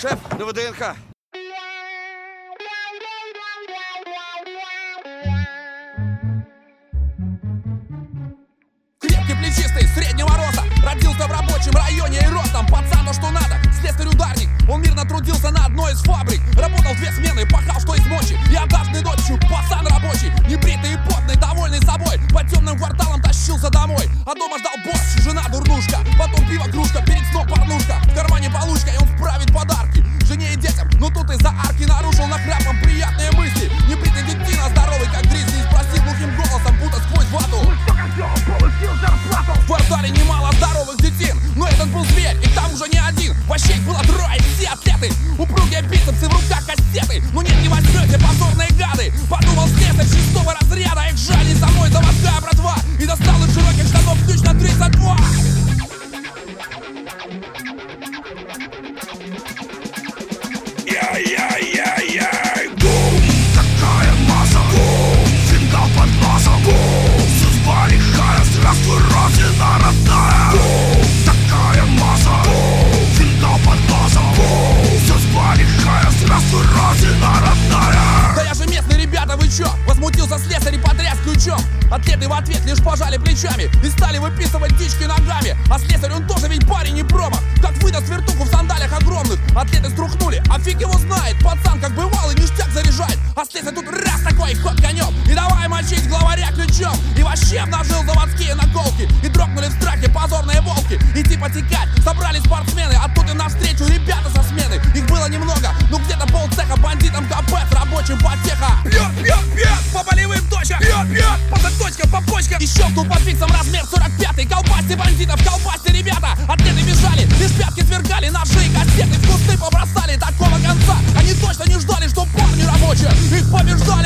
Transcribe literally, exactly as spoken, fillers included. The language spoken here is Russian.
Шеф, на ВДНХ. Крепкий, плечистый, среднего роста, родился в рабочем районе и ростом. Пацан, что надо, слесарь-ударник. Он мирно трудился на одной из фабрик. Работал две смены, пахал что из мочи. И однажды ночью пацан рабочий, небритый и потный, довольный собой, по темным кварталам тащился домой. А дома ждал борщ, жена дурнушка, потом пиво, кружка, перед сном порнушка. В кармане получка, и он справит подарки жене и детям. Но тут из-за арки нарушил нахрапом приятные мысли. Небритый детина, здоровый как гризли, спросил глухим голосом, будто сквозь вату: в квартале немало здоровых детин, но этот был зверь, и там уже не один. Вообще их было трое, все атлеты, упругие бицепсы, в руках кастеты. Но нет, не возьмете, позорные гады. Подумал слесарь шестого разряда, их жаль, не со мной заводская братва. И достал из широких штанов ключ на тридцать два. Яй-яй-яй-яй, бум, такая масса, бум, фингал под носом, бум, судьба лихая, здравствуй, родина родная, бум, такая масса, бум, фингал под носом, бум, судьба лихая, здравствуй, родина родная. Да я же местный, ребята, вы чё? Возмутился слесарь и потряс ключом. Атлеты в ответ лишь пожали плечами и стали выписывать дички ногами. А слесарь, он тоже ведь парень не промах. Как выдаст вертуху в сандалях огромных. Атлеты струхнули, а фиг его знает. Пацан как бывалый ништяк заряжает. А слесарь тут раз такой ход конем и давай мочить главаря ключом. И вообще обнажил заводские наколки. И дрогнули в страхе позорные волки. Иди потекать, собрались спортсмены. А тут и навстречу ребята со смены. Их было немного, ну где-то полцеха. Бандитам КП с рабочим потеха. Бьет, бьет, бьет по болевым точкам. Бьет, бьет по заточкам, по почкам. И щелкнул по фиксам размер сорок пятый. Колбасьте бандитов, колбасьте, ребята. Атлеты бежали, лишь пятки свергали. Ножи и кастеты в кусты побросали. Такого конца они точно не ждали, что парни рабочие их побеждали.